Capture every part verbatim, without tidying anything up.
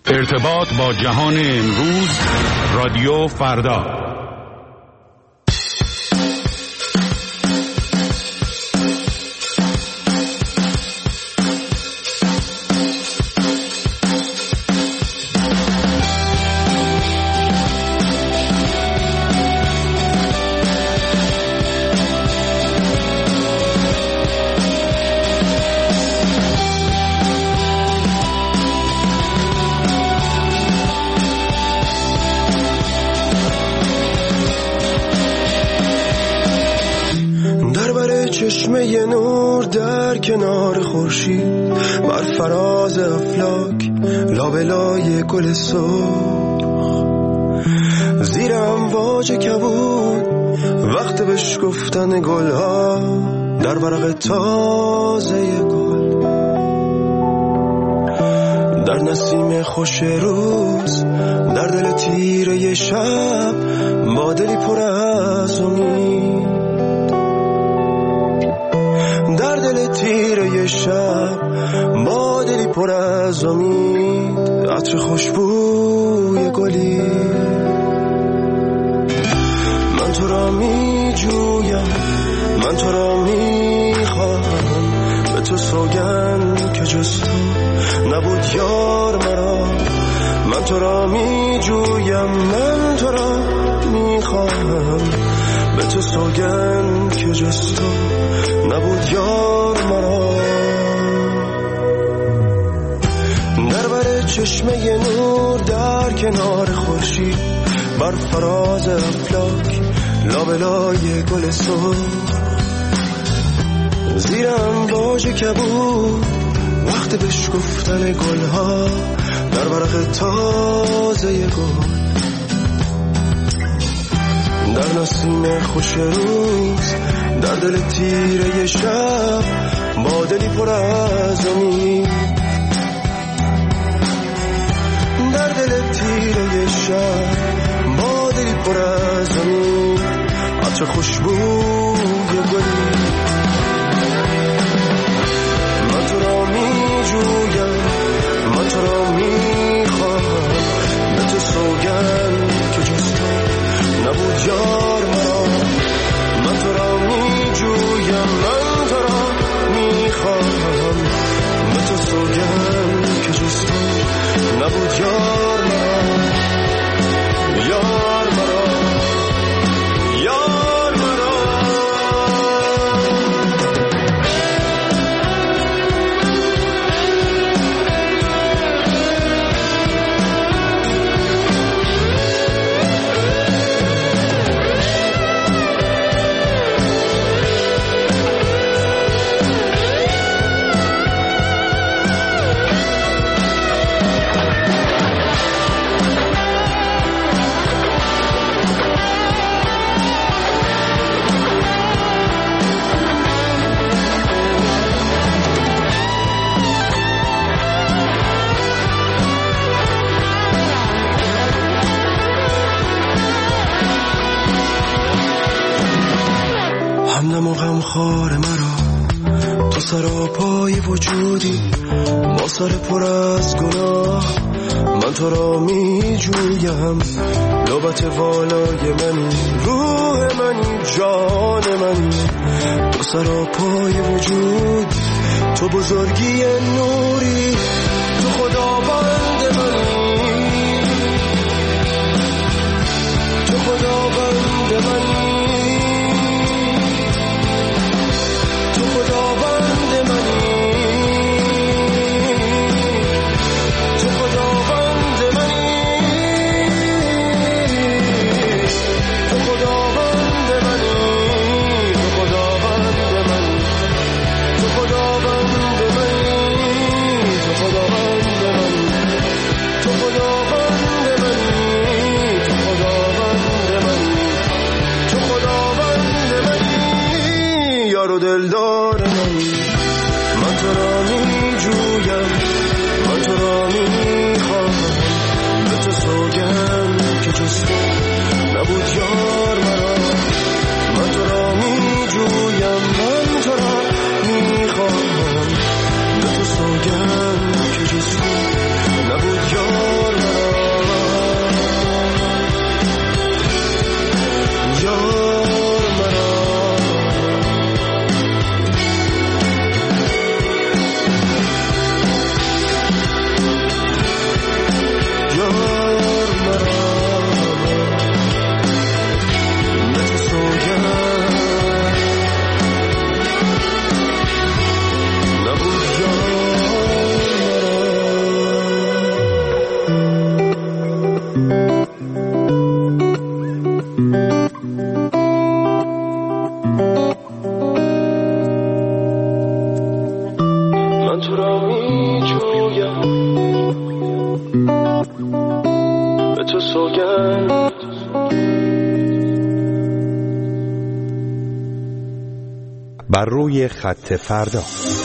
ارتباط با جهان امروز، رادیو فردا. چشمه نور در کنار خورشید، بر فراز افلاک لابلای گل سرخ، زیر امواج کبود وقت بشکفتن گلها در ورق تازه گل، در نسیم خوش روز، در دل تیره شب، با دلی پر از امید، در دل تیره شب، با دلی پر از امید، عطر خوشبوی گلی. من تو را می جویم، من تو را می خواهم، به تو سوگند که جز تو نبود یار مرا. من تو را می جویم، من تو را می خواهم، به تو سوگند که جز تو نبود یار مرا. در بر چشمه نور در کنار خورشید، بر فراز افلاک لابلای گل سرخ، زیر امواج کبود وقت بشکفتن گلها در ورق تازه گل، در نسیم خوش روز، در دل تیره شب، با دلی پر از امید، در دل تیره شب، با دلی پر از امید، عطر خوشبوی گلی. من تو را می جویم، من تو را می خواهم، به تو سوگند که جز تو نبود یار مرا. من تو را می جویم، من تو را می خواهم، به تو سوگند که جز تو نبود یار مرا، یار مرا، یار مرا. همدم و غمخوار مرا، تو سراپای وجودی، با سر پر از گناه. من تو را می جویم، لبت والای منی، روح منی، جان منی، تو سراپای وجود، تو بزرگی نوری، تو خداوند منی، تو خداوند منی، خداوند منی، تو خداوند منی، تو خداوند منی، تو خداوند منی، تو خداوند منی، تو خداوند منی. سوگند. بر روی خط فردا.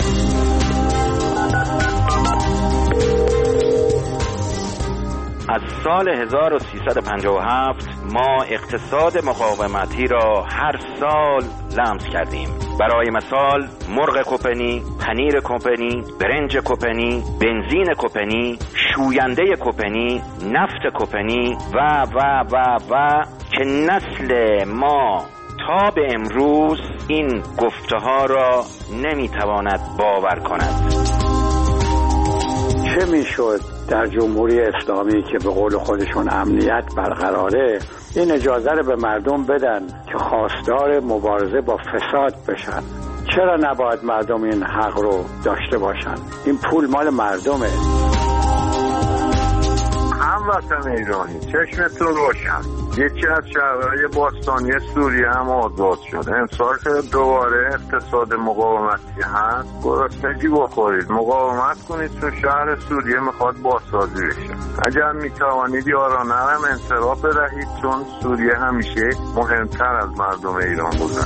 از سال هزار و سیصد و پنجاه و هفت ما اقتصاد مقاومتی را هر سال لمس کردیم. برای مثال مرغ کوپنی، پنیر کوپنی، برنج کوپنی، بنزین کوپنی، شوینده کوپنی، نفت کوپنی و و و و که نسل ما تا به امروز این گفته ها را نمیتواند باور کند. چه میشد در جمهوری اسلامی که به قول خودشون امنیت برقراره این اجازه رو به مردم بدن که خواستار مبارزه با فساد بشن؟ چرا نباید مردم این حق رو داشته باشن؟ این پول مال مردمه. هموطن ایرانی چشمتون روشن، یکی از شهرهای باستانی سوریه هم آزاد شد. امسال که دوباره اقتصاد مقاومتی هست، گرسنگی بخورید، مقاومت کنید، چون شهر سوریه میخواد بازسازی بشه. اگر میتوانید یارانه هم انصراف بدهید، چون سوریه همیشه مهمتر از مردم ایران بوده.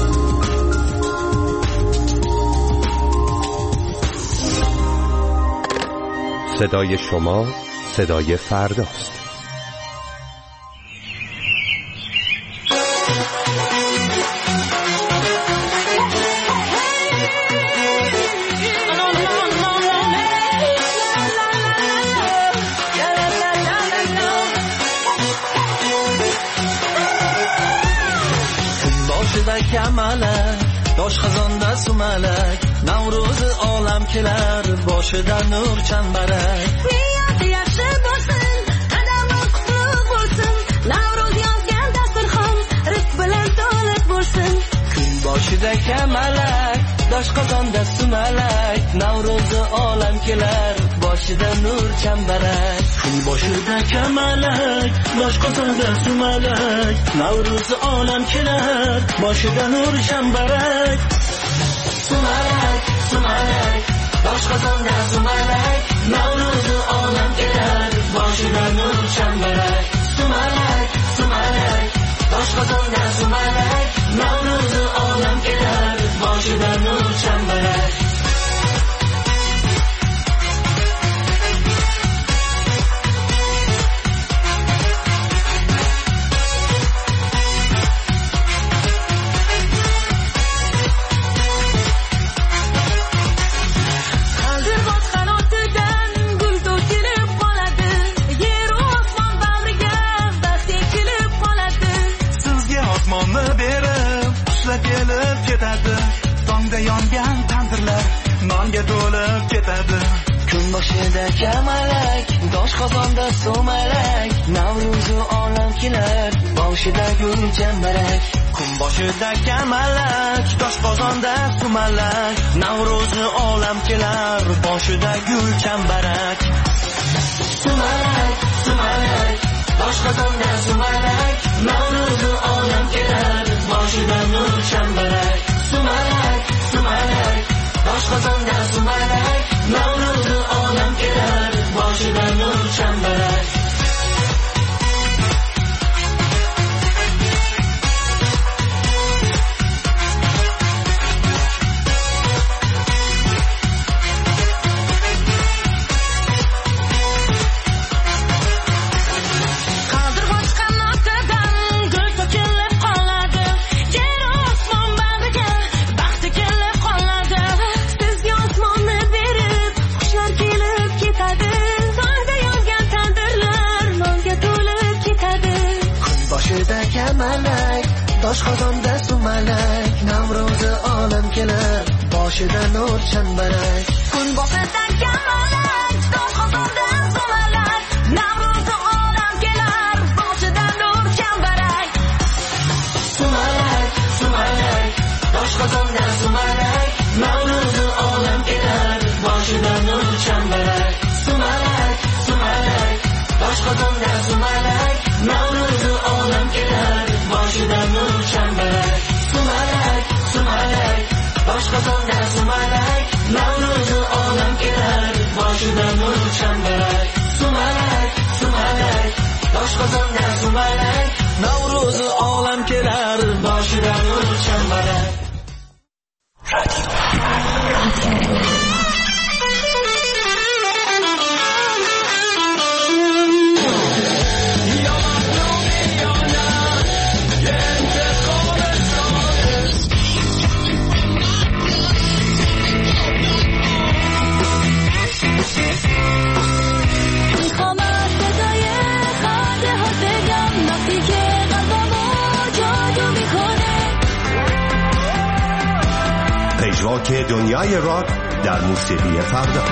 صدای شما صدای فرداست. داش خزان دست و ملک نوروز عالم کلر باشه در نور چنبرک بیاد یخشه باشن قدم و قطلق باشن نوروز یازگن دست خم رفت بلند دولت باشن کن باشه دک ملک داش خزان دست و ملک نوروز عالم کلر باشه در نور چنبرک کن باشه دک ملک داش خزان دست و ملک نوروز عالم کلر باشه در نور چنبرک سمالک سمالک باش خزان در سمالک نوروز عالم کلر باشه در نور چنبرک سمالک سمالک باش خزان در سمالک نوروز عالم کلر باشه در نور چنبرک yongan tandirlar nonga to'lib ketadi kun boshida kamalak dosh qozonda so'malak navro'zi olam kelar boshida gul chambarak kun boshida kamalak dosh qozonda so'malak navro'zi olam kelar boshida gul chambarak so'malak so'malak dosh qozonda so'malak navro'zi olam kelar boshida nur chambarak so'malak so'malak dosh qozonda so'malak navro'zi olam kelar boshida nur chambarak dosh qozonda sumalak navro'zi olam kelar boshida nur chambarak kun boshida kamalak dosh qozonda sumalak navro'zi olam kelar boshida nur chambarak sumalak sumalak dosh qozonda sumalak navro'zi olam kelar boshida nur chambarak sumalak sumalak dosh qozonda sumalak navro'zi olam kelar boshida nur chambarak sumalak sumalak dosh qozonda sumalak navro'zi olam kelar boshida nur chambarak راک دنیای راک در موسیقی فردا.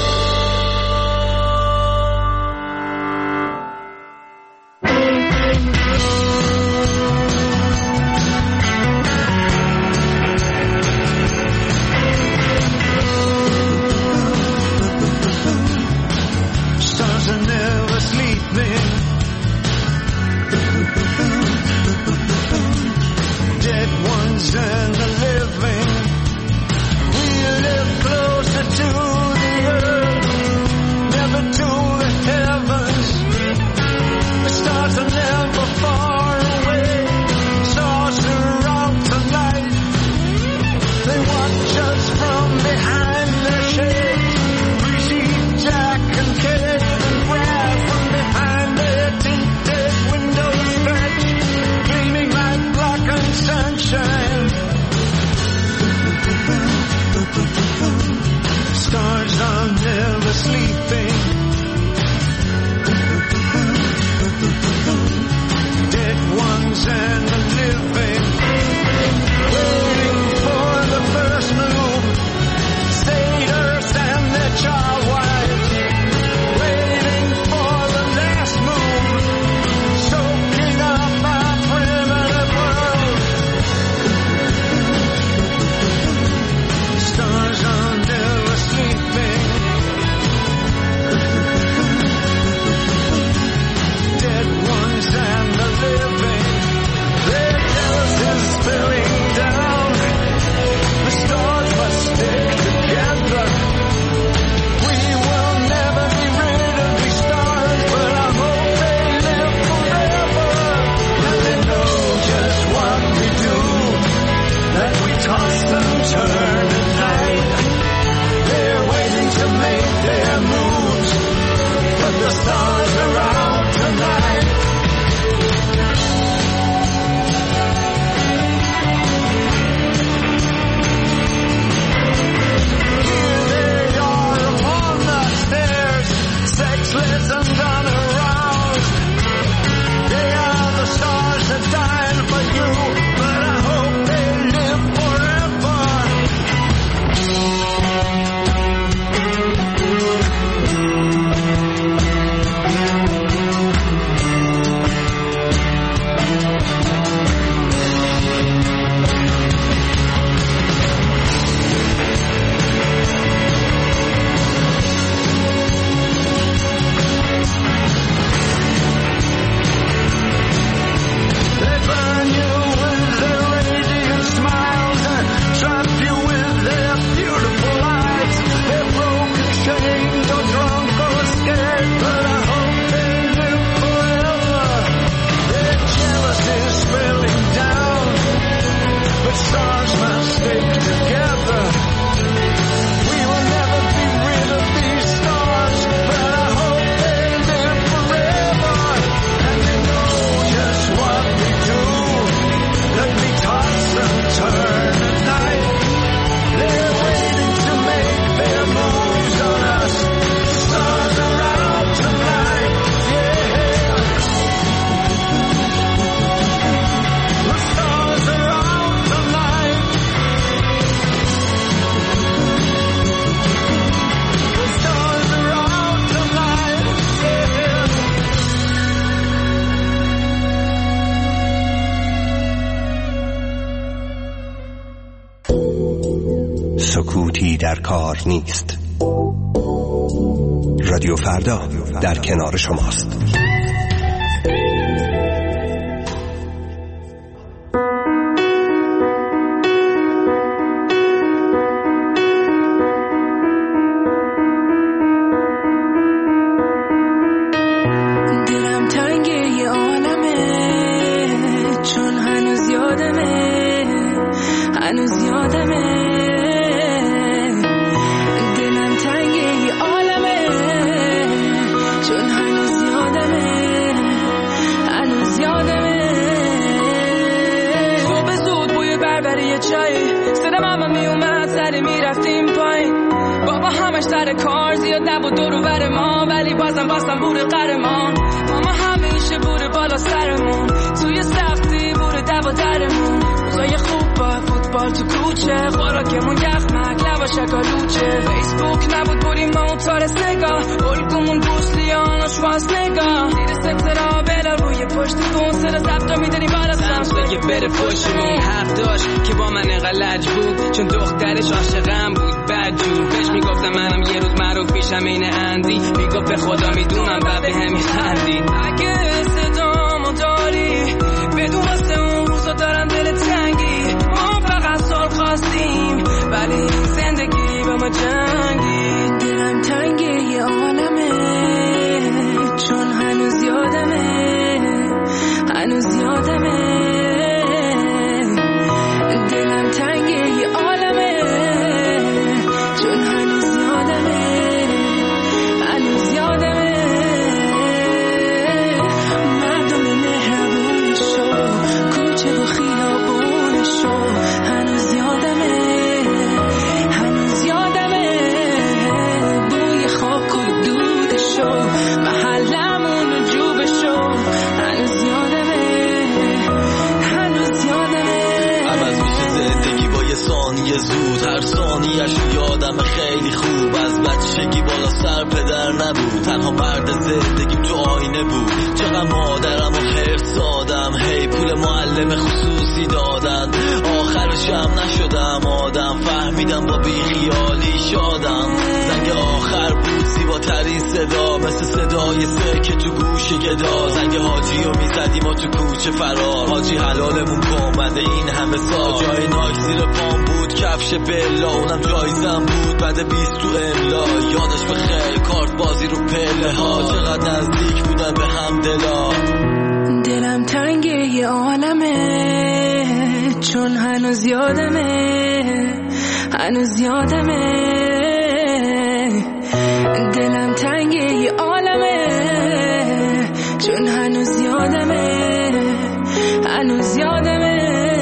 سکوتی در کار نیست. رادیو فردا در کنار شماست. دلم تنگ یه عالمه، چون هنوز یادمه، هنوز یادمه. سر کار زیاد نبود دور و بر ما، ولی بازم بازم بوده قهرمان. ماما همیشه بوده بالا سرمون، توی سختی بوده دو درمون. روزای خوب با فوتبال فوتبال تو کوچه خوراکمون یخمک لبا شکالوچه فیسبوک نبود بریم ما اون تارس نگاه الگومون بروسلیان و شواز نگاه زیر سترا بلا روی پشت کن سر زبطا میدنی بارستم سایه بره پشتمون حق داشت که با من غلج بود چون دخترش عاشقم بود بدجور بهش میگفتم منم یه روز معروف میشم این اندی میگفت به خدا میدونم و به همی خندید اگه صدامو داری بدون واسه اون روزا دارم دل تنگی ما فقط سال خواستیم ولی زندگی با ما جنگی دلم تنگه یه عالمه چون هنوز یادمه هنوز یادمه دلم تنگه یه عالمه چون هنوز یادمه هنوز یادمه مردم مهربونشو کوچه و خیابونشو هنوز یادمه هنوز یادمه بوی خاک و دودشو محلمون و جوبشو هنوز یادمه هنوز یادمه عوض میشه زندگی با یه ثانیه زود هر ثانیه‌اش یادم خیلی خوب از بچگی بالا سر پدر نبود تنها مرد زندگیم تو آینه بود چقدر مادرم و حرص دادم هی پول معلم خصوصی دادن آخرش هم نشدم آدم فهمیدم با بیخیالی شادم زنگ آخر بود زیباترین صدا مثل صدای سه که تو گوش گدا زنگ حاجی رو میزدیم و تو کوچه فرار حاجی حلالمون کن بده این همه سال جای ناک زیر پام بود کفش بلا اونم جایزم بود بعد بیست تو املا یادش بخیر کارت بازی رو پله ها چقدر نزدیک بودن به هم دلا دلم تنگه یه عالمه چون هنوز یادمه هنوز یادمه دلم تنگه یه عالمه چون هنوز یادمه هنوز یادمه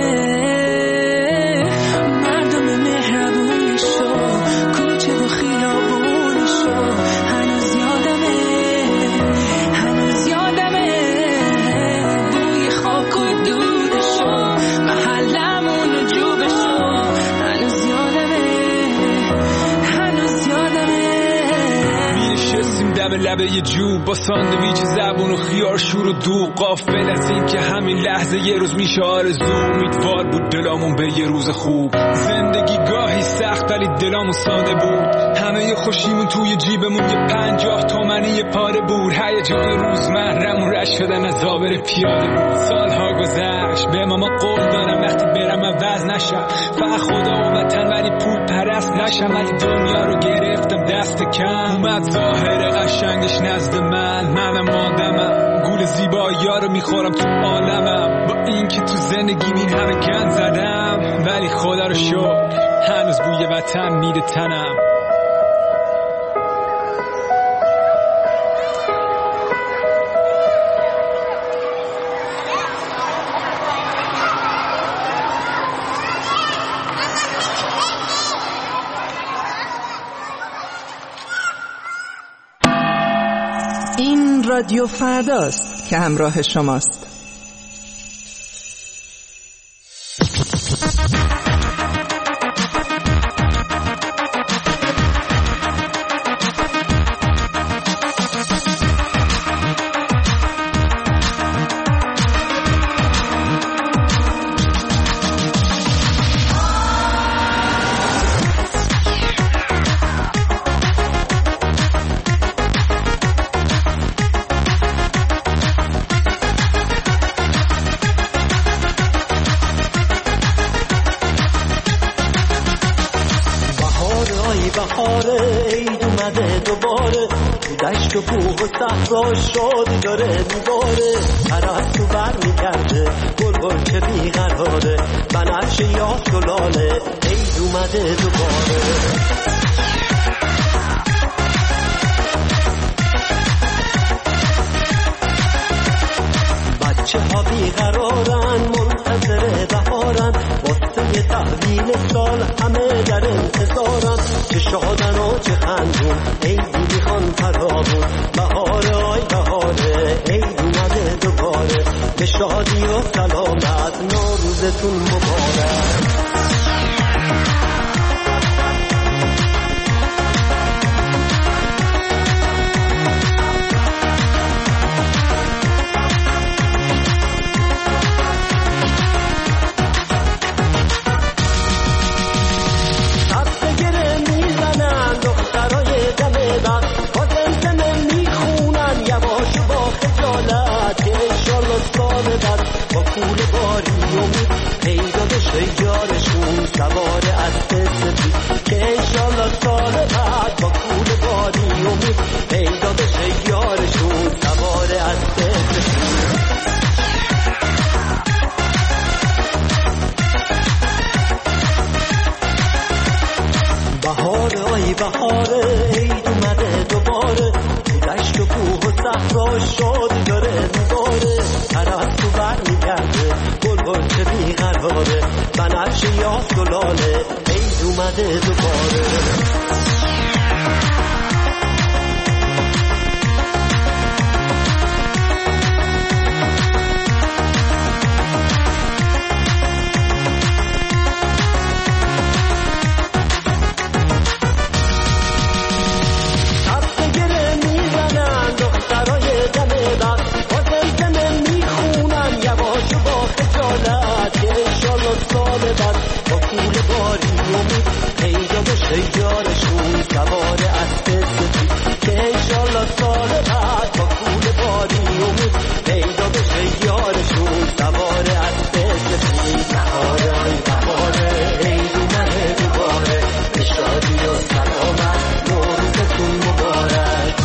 مردم مهربونشو کوچه و خیابونشو هنوز یادمه هنوز یادمه بوی خاک و دودشو محلمون و جوبشو هنوز یادمه هنوز یادمه میشستیم دم لبه یه جوب با ساندویچ زبون و خیار شور و دو غافل از این که همین لحظه یه روز میشه آرزو امیدوار بود دلامون به یه روز خوب زندگی گاهی سخت ولی دلامون ساده بود همه ی خوشیمون توی جیبمون یه پنجاه تومنی یه پاره بود هیجان روزمرمون رشت شدن از آبر پیاده بود سالها گذشت به ماما قول دادم وقتی برم عوض نشم فقط خدا و وطن ولی پول پرست نشم ولی دنیا رو گرفتم دست کم اومد ظاهر قشنگش نزد من منم ماندمم گول زیبایی ها رو میخورم تو عالمم با این که تو زندگی این همه گند زدم ولی خدا رو شکر هنوز بوی وطن میده تنم این رادیو فرداست که همراه شماست. شادی داره میباره پرستو بر میگرده گل که بیقراره بنفشه یا شلاله عید اومده دوباره بچه ها بیقرارن منتظر بهارن واسه تحویل سال همه در انتظارن چه شادن و چه خندون عیدی میخوان فرابون بهاره آی بهاره عید اومده دوباره به شادی و سلامت نوروزتون مبارک بهارای بهاره عید اومده دوباره تو دشت و کوه و صحرا شادی داره دوباره پرستو برمیگرده گل چه بیقراره بنفشه یافت و لاله عید اومده دوباره یارشون سوار اسب سفید که انشالله سال بعد با کول باری امید پیدا بشه یارشون سوار اسب سفید بهاره آی بهاره عید اومده دوباره به شادی و سلامت نوروزتون مبارک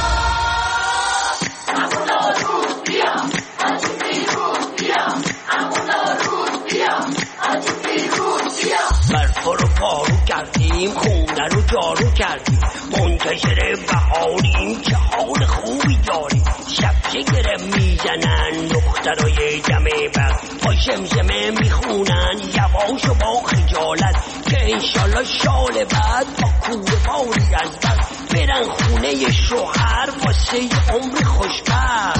امونا رو بیام از بیرون بیام امونا رو بیام از بیرون بیام برف رو پارو کردیم خونه رو جارو کردیم منتشر بهاریم که حال خوبی داریم شب چگره میزنن دخترای جمع بر با شمشمه میخونن یواش و با خجالت که انشالله شال بعد با کوره باری از بر برن خونه شوهر واسه عمر خوشبخت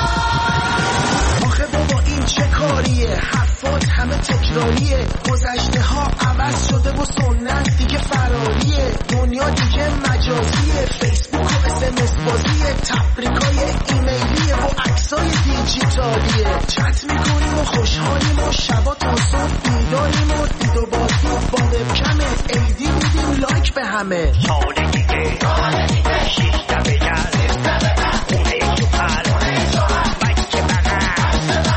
آخه بابا این چه کاریه حرفات همه تکراریه گذشته ها عوض شده و سنت دیگه فراریه دنیا دیگه مجازیه فیسبوک و اس ام اس بازیه تبریکای ایمیلیه و عکسای دیجیتالیه چت میکنیم و خوشحالیم و شبا تا صبح بیداریم و دید و بازی با وبکمه ایدی میدیم لایک به همه سال دیگه سال دیگه شیشتا بجر خونه شوهر بچه بغل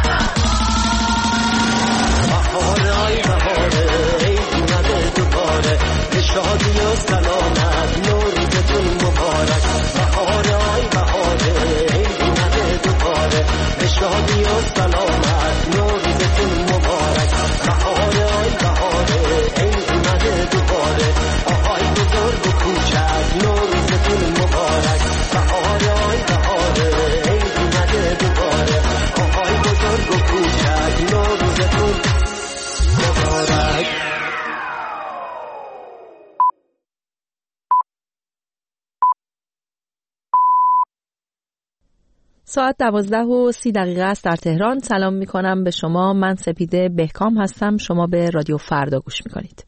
بهاره آی بهاره عید اومده دوباره به شادی و سلامت نوروزتون مبارک بهاره آی بهاره عید اومده دوباره به شادی و سلامت نوروزتون مبارک بهاره آی بهاره عید اومده دوباره آهای بزرگ و کوچک نوروزتون مبارک بهاره آی بهاره عید اومده دوباره آهای بزرگ و کوچک نوروزتون مبارک ساعت دوازده و سی دقیقه است در تهران. سلام می کنم به شما. من سپیده بهکام هستم. شما به رادیو فردا گوش می کنید.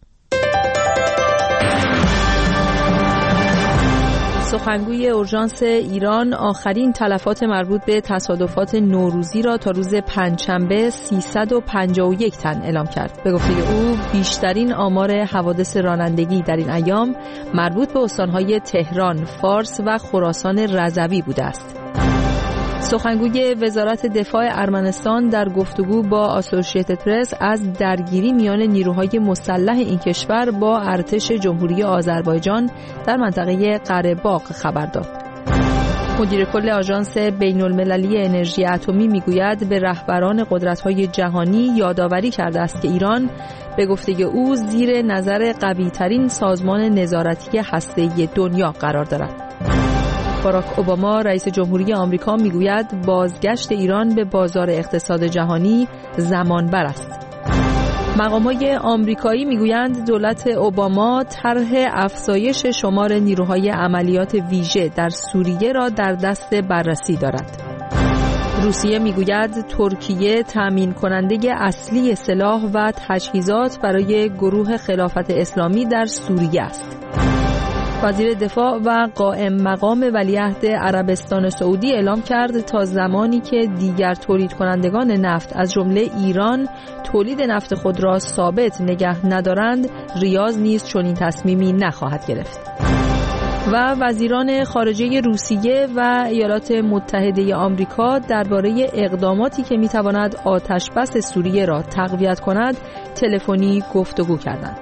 سخنگوی اورژانس ایران آخرین تلفات مربوط به تصادفات نوروزی را تا روز پنجشنبه سیصد و پنجاه و یک تن اعلام کرد. به گفته او بیشترین آمار حوادث رانندگی در این ایام مربوط به استانهای تهران، فارس و خراسان رضوی بوده است. سخنگوی وزارت دفاع ارمنستان در گفتگو با آسوشییتد پرس از درگیری میان نیروهای مسلح این کشور با ارتش جمهوری آذربایجان در منطقه قره‌باغ خبر داد. مدیر کل آژانس بین المللی انرژی اتمی میگوید به رهبران قدرت‌های جهانی یادآوری کرده است که ایران به گفته او زیر نظر قوی‌ترین سازمان نظارتی هسته‌ای دنیا قرار دارد. باراک اوباما رئیس جمهوری آمریکا میگوید بازگشت ایران به بازار اقتصاد جهانی زمان بر است. مقام‌های آمریکایی میگویند دولت اوباما طرح افزایش شمار نیروهای عملیات ویژه در سوریه را در دست بررسی دارد. روسیه میگوید ترکیه تامین کننده اصلی سلاح و تجهیزات برای گروه خلافت اسلامی در سوریه است. وزیر دفاع و قائم مقام ولیعهد عربستان سعودی اعلام کرد تا زمانی که دیگر تولید کنندگان نفت از جمله ایران تولید نفت خود را ثابت نگه ندارند، ریاض نیز چنین تصمیمی نخواهد گرفت. و وزیران خارجه روسیه و ایالات متحده آمریکا درباره اقداماتی که میتواند آتش بس سوریه را تقویت کند تلفنی گفتگو کردند.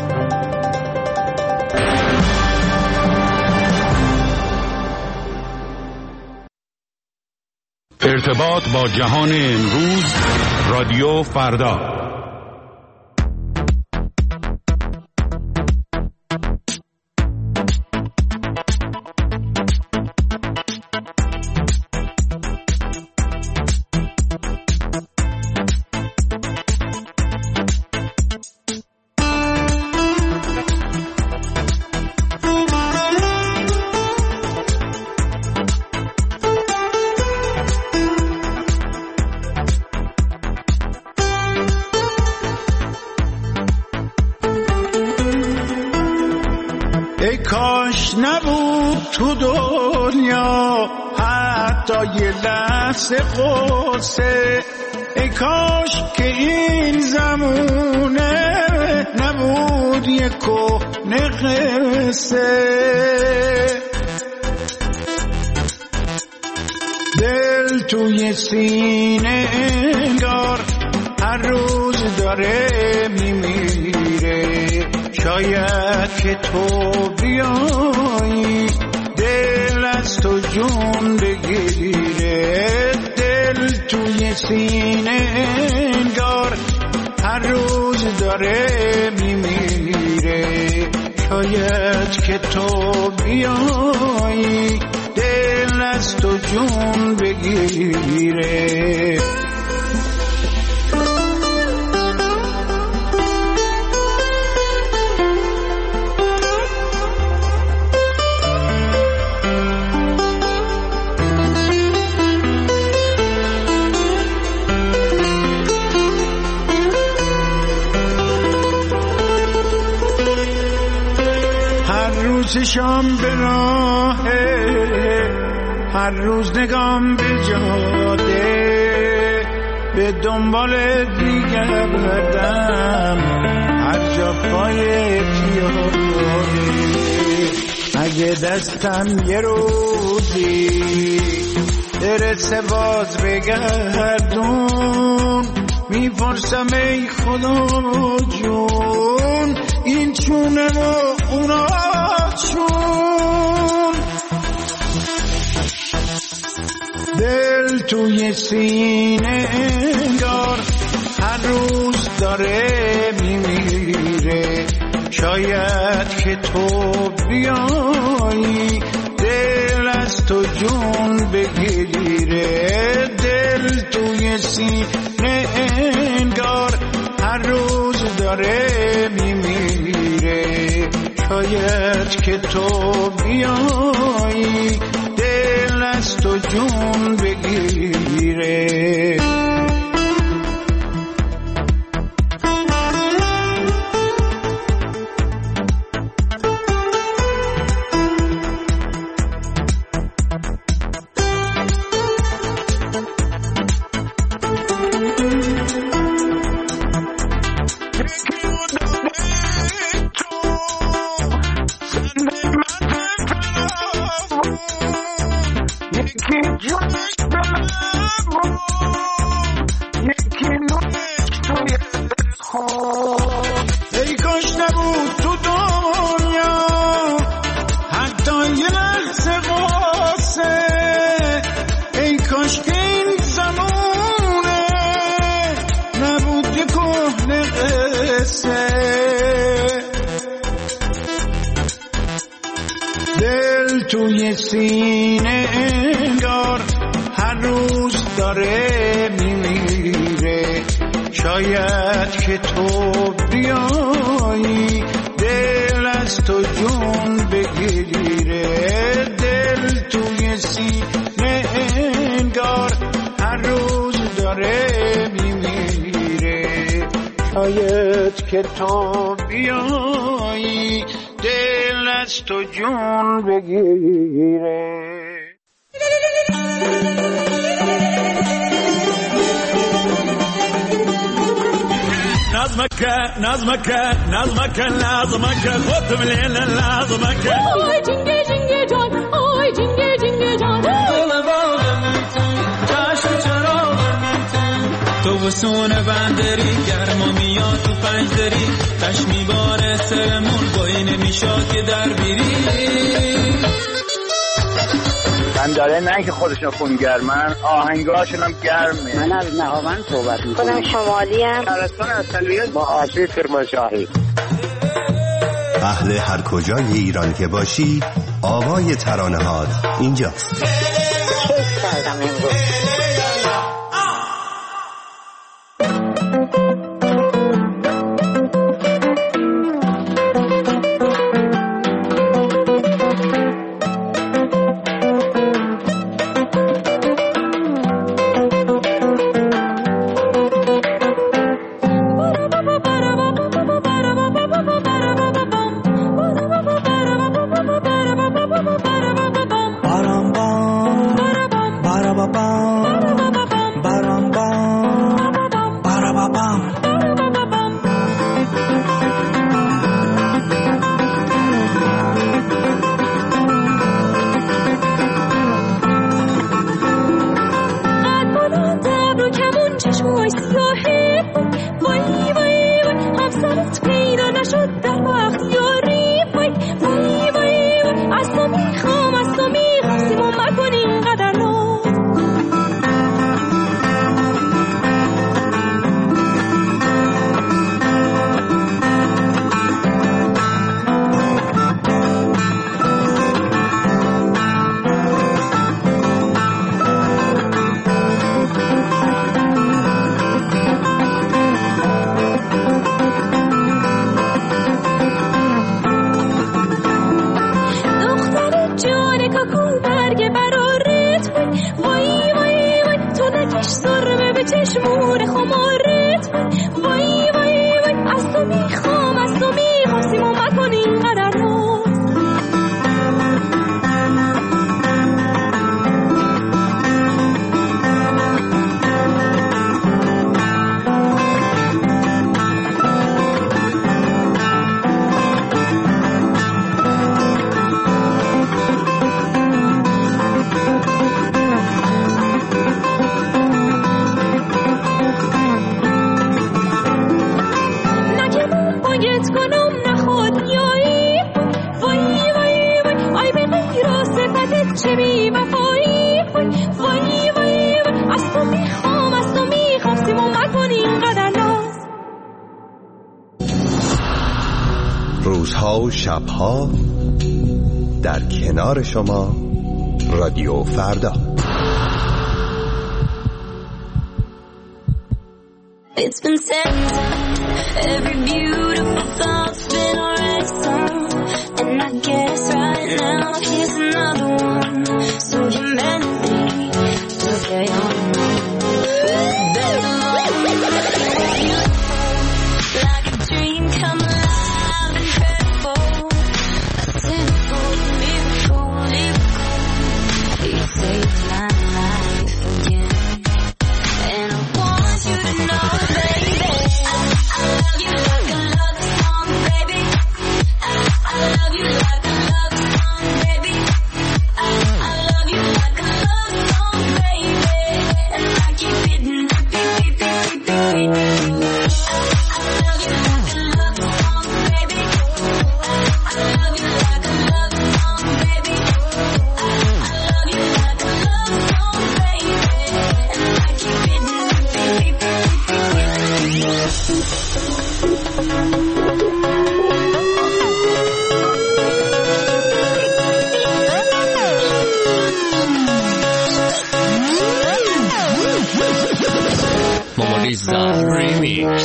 ارتباط با جهان امروز رادیو فردا. نبود تو دنیا حتی یه لحظه قصه، ای کاش که این زمونه نبود یه کهنه قصه. دل توی سینه انگار هر روز داره میمیره، شاید که تو بیایی دل از تو جون بگیره. دل توی سینه انگار هر روز داره میمیره، شاید که تو بیایی دل از تو جون بگیره. شام به راهه، هر روز نگام به جاده، به دنبال دیگر بردم هر جا پای پیاده. اگه دستم یه روزی برسه باز بگردون، میپرسم ای خدا جون این چونه و اونا چون. دل توی سینه انگار هر روز داره میمیره، شاید که تو بیایی دل از تو جون بگیره. دل توی سینه انگار هر روز داره میمیره، شاید که تو بیایی دل از تو جون بگیره. ای کاش نبود تو دنیا حتی یه لحظه قصه، ای کاش که این زمونه نبود یه کهنه قصه. دل توی سینه انگار هر روز داره میمیره، شاید که تو بیایی دل از تو جون بگیره. دل توی سینه انگار هر روز داره میمیره، شاید که تو بیایی دل از تو جون بگیره. نظمك نظمك نظمك لازمك خذ من الليل لازمك اوه جنگه جنگه جان اوه جنگه جنگه جان گل باغم چشم چراغم تو وسون بندری گرما میاد تو پنجدری تش میباره سرمون بایی نمیشاد که در بیری من داره نه که خودشون خونگرمن آهنگاشون هم گرمه. من از نهاوند صحبت میکنم. خودم شمالی هم شهرستان اصلیت با آشوی کرمانشاهی. اهل هر کجای ایران که باشی آوای ترانه‌هات اینجاست. کیف کردم امروز. آتش سرمه به چشمون خمارت وای وای وای از تو میخوام از تو میخوام سیما مکن اینقدر ناز چه بی وفایی وای وای از تو میخوام از تو میخوام سیما مکن اینقدر ناز روزها و شبها در کنار شما رادیو فردا. It's been said every beautiful thought's been already sung and I guess right now here's another one so humanity will carry on like a dream come alive and incredible a simple miracle miracle you saved my life again and I want you to know baby I, I love you like a love song baby I, I love you like a love song baby I, I love you like a love song baby and I keep hitting repeat repeat repeat repeat I, I love you like a love song baby I, I love you like a love song baby I, I love you like a love song baby and I keep hitting repeat repeat Momoriza Remix.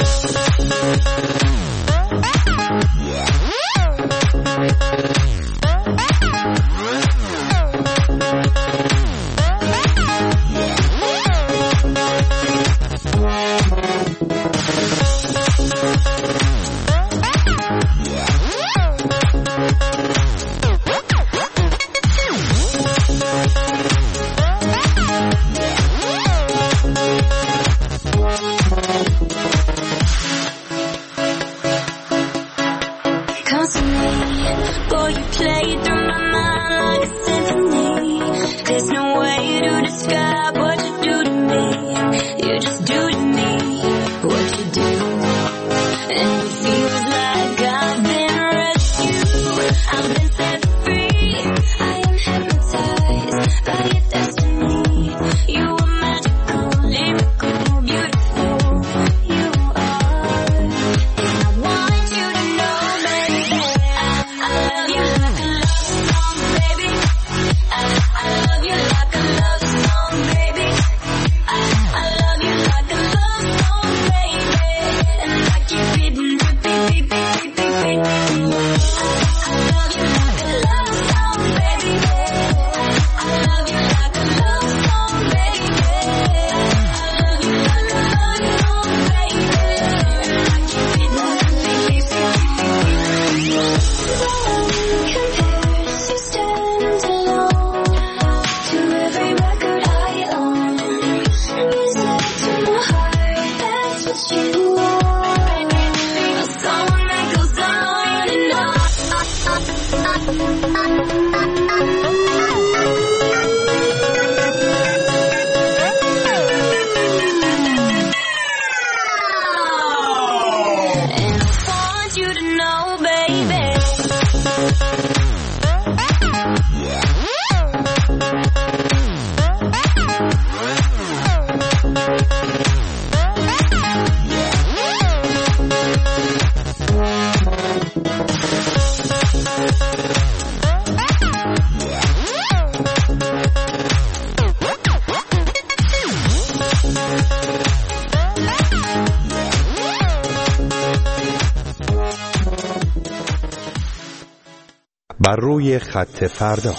بر روی خط فردا.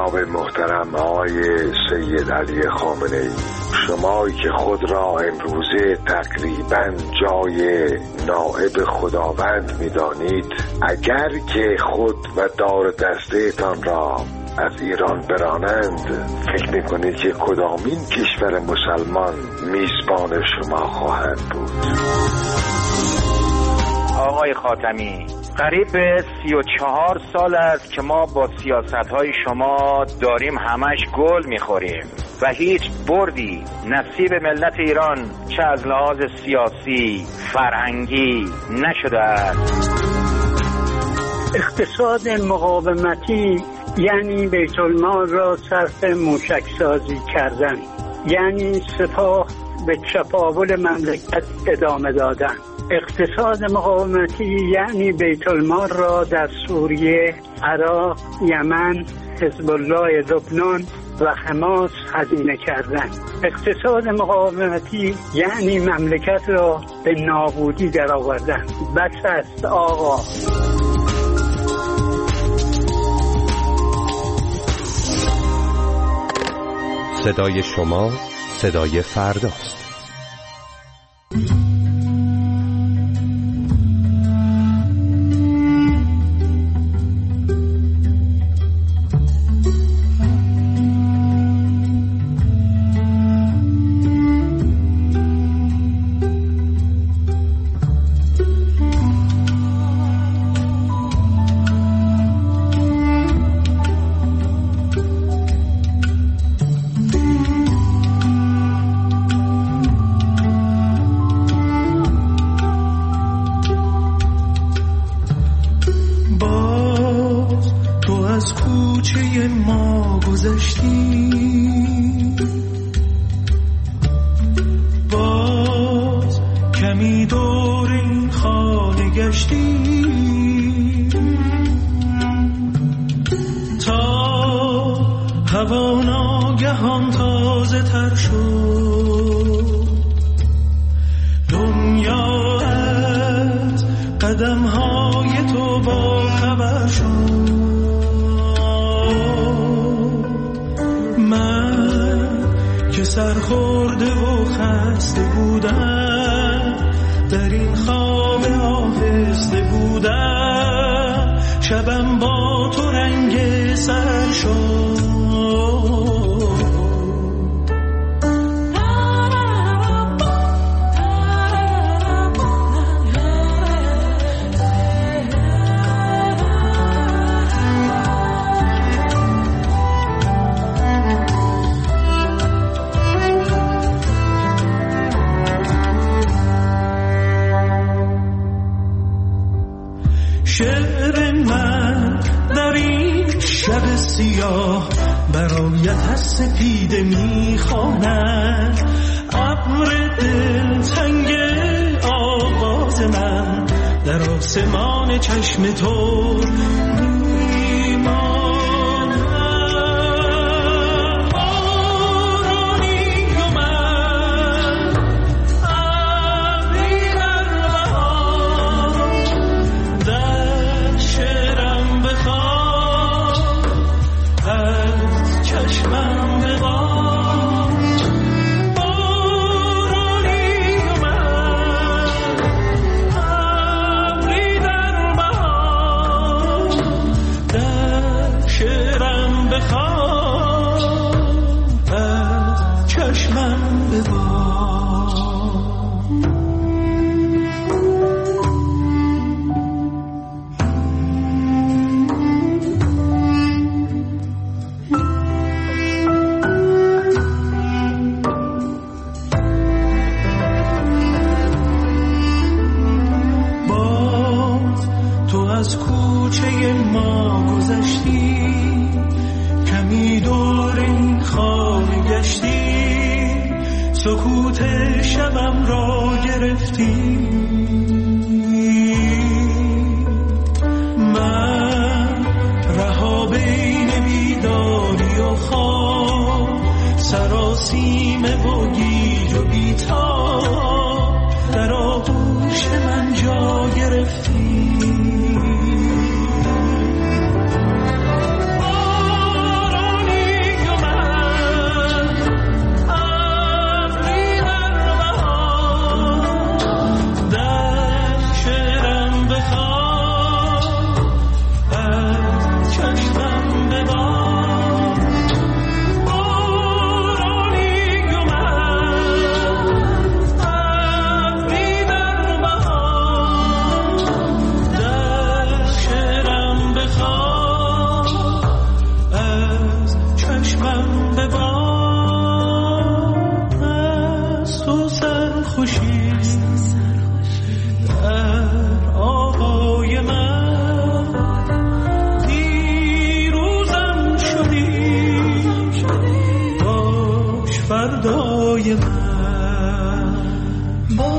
جناب محترم آقای سید علی خامنه‌ای، شمایی که خود را امروزه تقریبا جای نائب خداوند می‌دانید، اگر که خود و دار دسته‌تان را از ایران برانند، فکر می‌کنید که کدامین کشور مسلمان میزبان شما خواهد بود؟ آقای خاتمی، قریب به سی و چهار سال است که ما با سیاست‌های شما داریم همش گل می‌خوریم و هیچ بردی نصیب ملت ایران چه از لحاظ سیاسی، فرهنگی نشده است. اقتصاد مقاومتی یعنی بیت المال را صرف موشک سازی کردن، یعنی سپاه به چپاول مملکت ادامه دادن. اقتصاد مقاومتی یعنی بیت المال را در سوریه، عراق، یمن، حزب الله لبنان و حماس هزینه کردن. اقتصاد مقاومتی یعنی مملکت را به نابودی درآوردن. بس است آقا. صدای شما صدای فرداست. شعر من در این شب سیاه برایت از سپیده میخواند، ابر دلتنگ آواز من در آسمان چشم تو سکوت شبم را گرفتی، من رها بین بیداری و خواب، سراسیم و گیج و بیتاب در آغوش من جا گرفتی. آرام صدای من با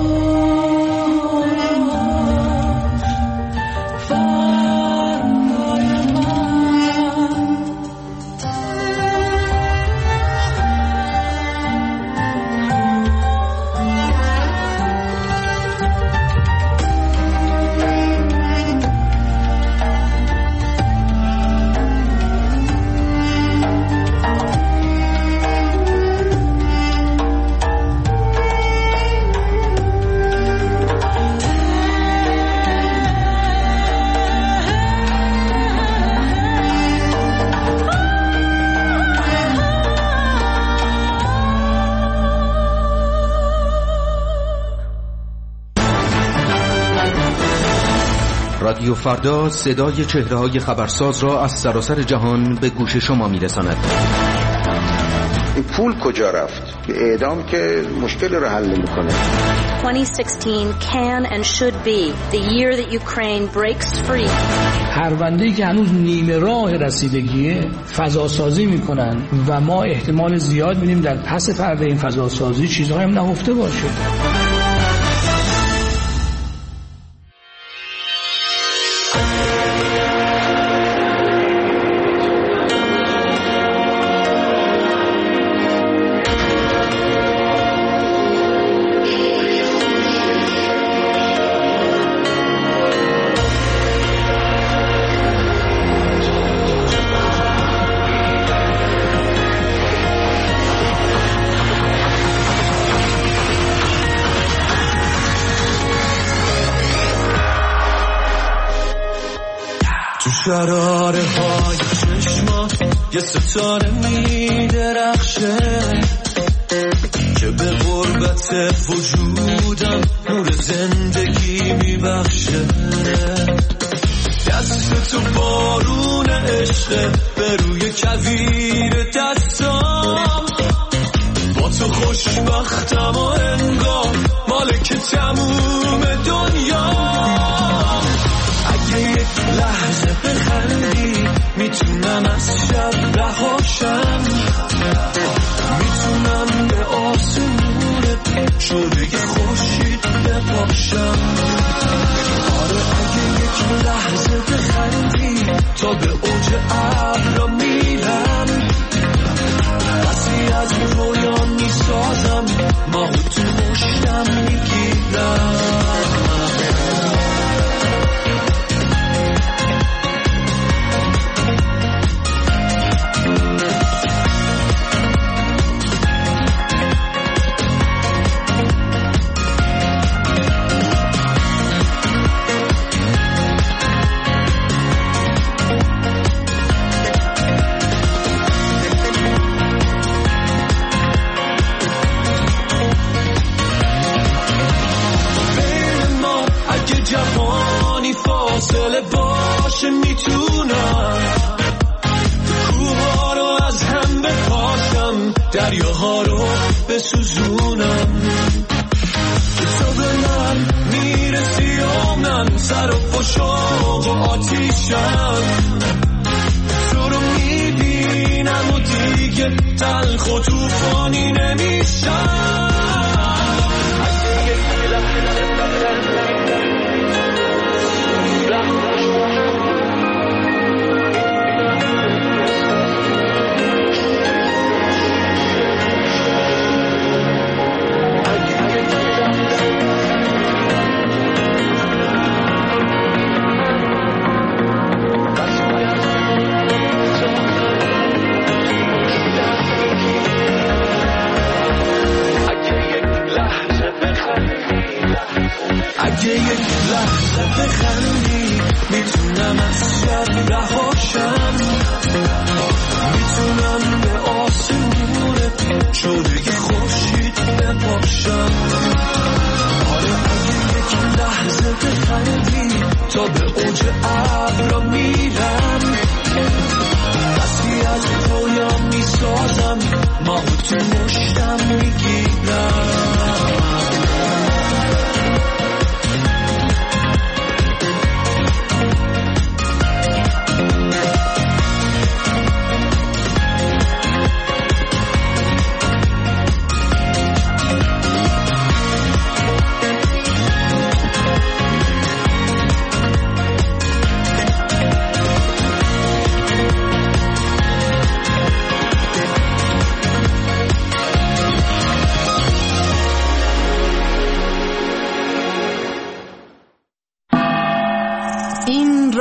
رادیو فردا صدای چهره‌های خبرساز را از سراسر جهان به گوش شما می‌رساند. این پول کجا رفت؟ اعدام که مشکل رو حل نمی‌کنه. twenty sixteen can and should be the year that Ukraine breaks free. پرونده‌ای که هنوز نیمه راه رسیدگیه فضاسازی می‌کنن و ما احتمال زیاد می‌بینیم در پس پرده این فضاسازی چیزهایی هم نهفته باشه. شراره های چشمات یه ستاره می درخشه که به غربت وجودم نور زندگی می بخشه. دست تو بارون عشقه به روی کویر دستام، با تو خوشبختم و انگار مالک تموم دنیا. اگه یک لحظه بخندی میتونم از شب رهاشم، میتونم به آسمون شده خورشید بپاشم. آره اگه یک لحظه بخندی تا به اوج ابرا میرم، بسی از رویا میسازم ماهو تو مشتم میگیرم. فاصله باشه میتونم کوها رو از هم بپاشم، دریاها رو بسوزونم. تو به من میرسی و من سر و پشاق و آتیشم، تو رو میبینم و دیگه تلخ و توفانی نمیشم.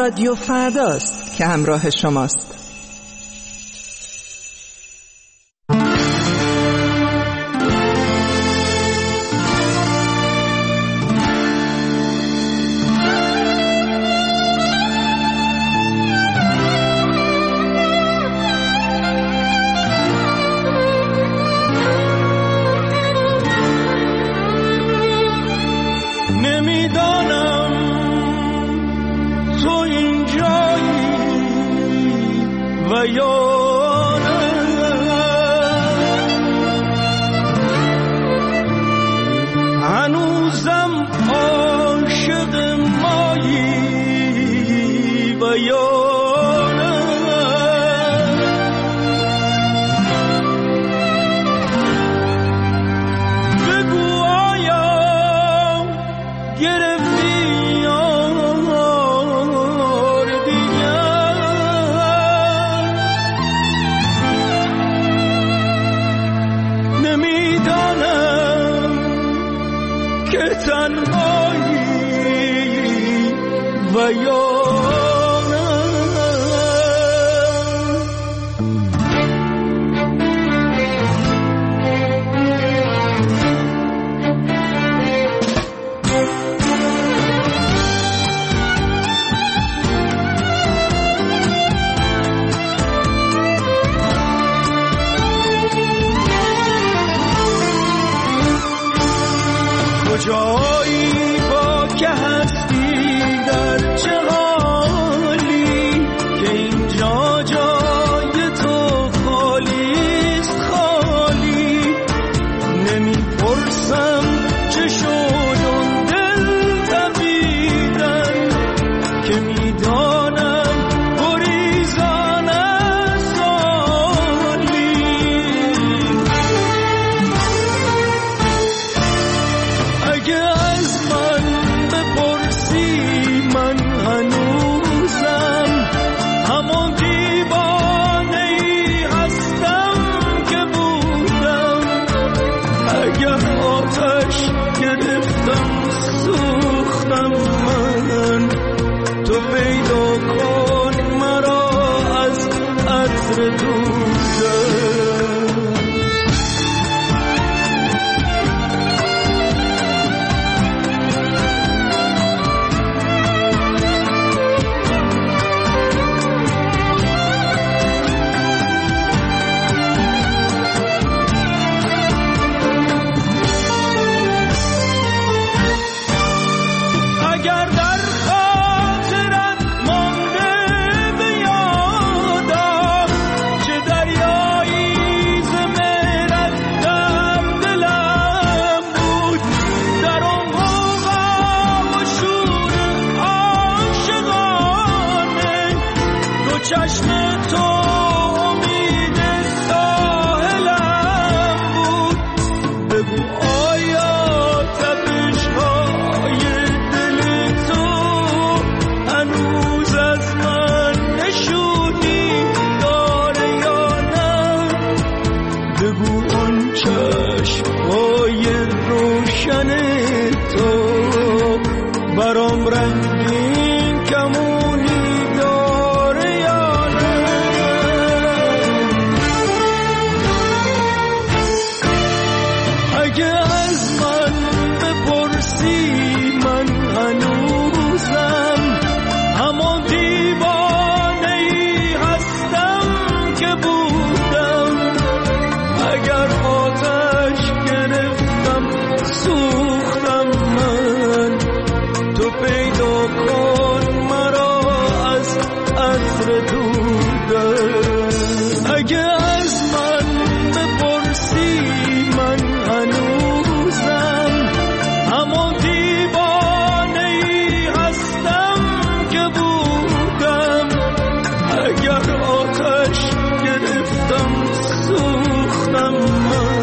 رادیو فرداست که همراه شماست.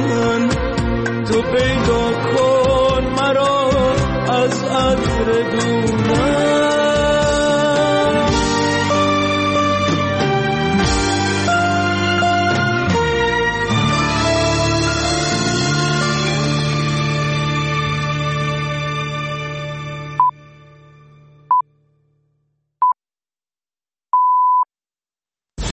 پیدا کن مرا از عطر دور